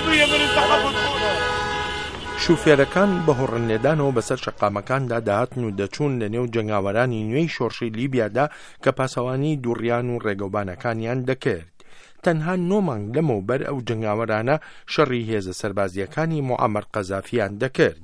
شوفێرەکان بە هۆڕەنێدانەوە بەسەر شەقامەکاندا داهاتن و دەچوون لە نێو جەنگاوەرانی نوێی شۆڕشی لیبیادا کە پاسەوانی دووڕیان و ڕێگەوبانەکانیان دەکرد. تەنها 9 مانگ لەمەوبەر ئەو جەنگاوەرانە شەڕی هێزە سەربازیەکانی موعەمەر قەزافیان دەکرد.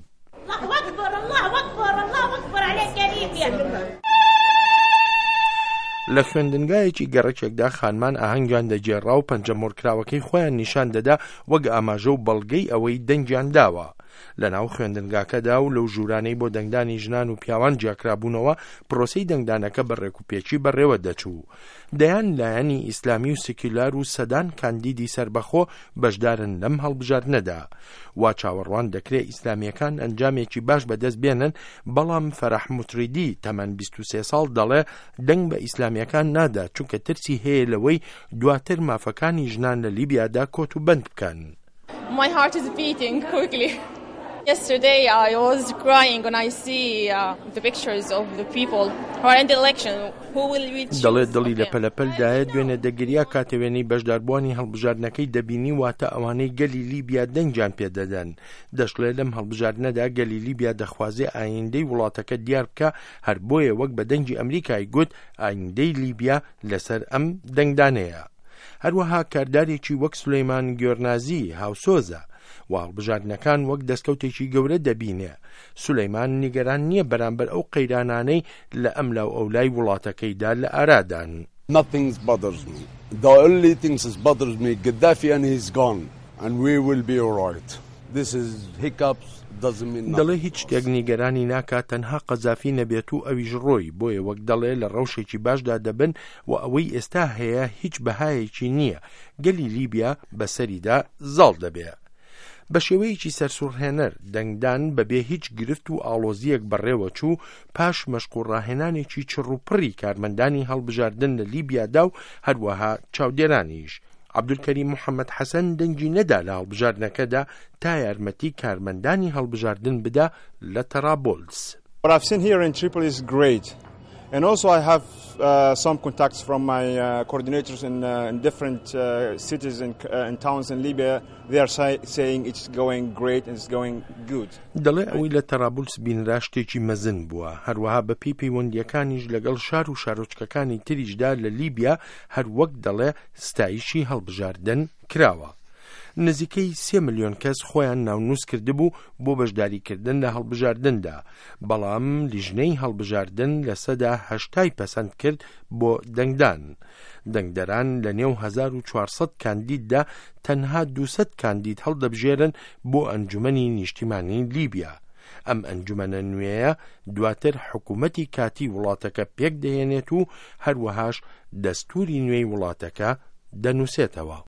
لە خوێندنگایەکی گەڕەکێکدا خانمان ئاهەنگیان دەجێڕا و پەنجەمۆرکراوەکەی خۆیان نیشان دەدا وەک ئاماژە و بەڵگەی ئەوەی دەنگیان داوە. لە ناو خوێندنگاکەدا و لەو ژوورانەی بۆ دەنگدانی ژنان و پیاوان جیاکرابوونەوە پرۆسەی دەنگدانەکە بە ڕێکوپێکی بەڕێوە دەچوو. دەیان لایەنی ئیسلامی و سیکولار و سەدان کاندیدی سربەخۆ بەشدارن لەم هەڵبژاردنەدا. وا چاوەڕوان دەکرێت ئیسلامیەکان ئەنجامێکی باش بەدەست بێنن، بەڵام فەرەح موتریدی تەمەن 23 ساڵ دەڵێ دەنگ بە ئیسلامیەکان نادا چونکە ترسی هەیە لەوەی دواتر مافەکانی ژنان لە لیبیادا کۆت و بەند بکەن. My heart is beating quickly. Yesterday I was crying when I see the pictures of the people who are in the election who will reach. دەڵێت دڵی لە پەلەپەلدایە دوێنێ دەگریا کاتێوێنەی بەشداربووانی هەڵبژاردنەکەی دەبینی واتە ئەوانەی گەلی لیبیا دەنگیان پێدەدەن. دەشڵێت لەم هەڵبژاردنەدا گەلی لیبیا دەخوازێ ئایندەی وڵاتەکە دیار بکە، هەر بۆیە وەک بە دەنگی ئەمریکای گوت ئایندەی لیبیا لەسەر ئەم دەنگدانەیە. هەروەها کاردارێکی وەک سولەیمان گۆرنازی هاوسۆزە و هەڵبژاردنەکان وەک دەستکەوتێکی گەورە دەبینێ. سولەیمان نیگەران نییە بەرامبەر ئەو قەیرانانەی لە ئەملاو ئەولای وڵاتەکەیدا لە ئارادان. Nothing bothers me. The only thing that bothers me, Gaddafi and he's gone and we will be all right. This is hiccups. دەڵێ هیچ شتێک نیگەرانی ناکات تەنها قەزافی نەبێت و ئەویش ڕۆی، بۆیە وەک دەڵێ لە ڕەوشێکی باشدا دەبن و ئەوەی ئێستا هەیە هیچ بەهایەکی نییە، گەلی لیبیا بەسەریدا زاڵ دەبێت. بە شێوەیەکی سەرسوڕهێنەر دەنگدان بەبێ هیچ گرفت و ئاڵۆزیەک بەڕێوە چوو پاش مەشقوڕاهێنانێکی چڕوپڕی کارمەندانی هەڵبژاردن لە لیبیادا و هەروەها چاودێرانیش. عەبدولکەریم محەممەد حەسەن دەنگی نەدا لە هەڵبژاردنەکەدا تا یارمەتی کارمەندانی هەڵبژاردن بدا لە تەرابۆلس. What I've seen here in Tripoli is great. And also I have some contacts from my coordinators in different cities and towns in Libya. They are saying it's going great and it's going good. دەڵێ ئەوەی لە تەرابولس بینرا شتێکی مەزن بووە، هەروەها بە پێی پەیوەندیەکانیش لەگەڵ شار و شارۆچکەکانی تریشدا لە لیبیا هەر وەک دەڵێ ستایشی هەڵبژاردن کراوە. نزیکەی 3 ملیۆن کەس خۆیان ناونووس کردبوو بۆ بەشداریکردن لە هەڵبژاردندا، بەڵام لیژنەی هەڵبژاردن لە سەدا 80 پەسەند کرد بۆ دەنگدان. دەنگدەران لە نێو 1400 کاندیددا تەنها 200 کاندید هەڵدەبژێرن بۆ ئەنجومەنی نیشتیمانی لیبیا. ئەم ئەنجومەنە نوێیە دواتر حکوومەتی کاتی وڵاتەکە پێک دەهێنێت و هەروەهاش دەستوری نوێی وڵاتەکە دەنووسێتەوە.